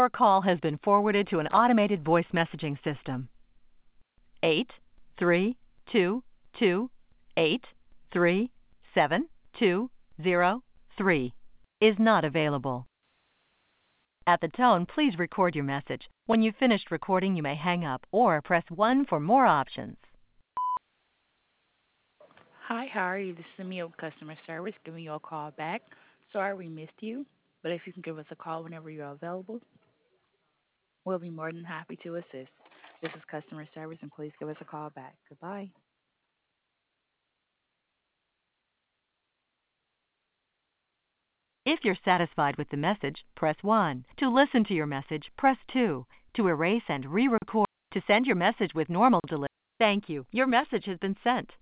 Your call has been forwarded to an automated voice messaging system. 83228372203 is not available. At the tone, please record your message. When you've finished recording, you may hang up or press 1 for more options. Hi, how are you? This is Emil Customer Service giving you a call back. Sorry we missed you, but if you can give us a call whenever you're available, we'll be more than happy to assist. This is Customer Service, and please give us a call back. Goodbye. If you're satisfied with the message, press 1. To listen to your message, press 2. To erase and re-record, to send your message with normal delivery. Thank you. Your message has been sent.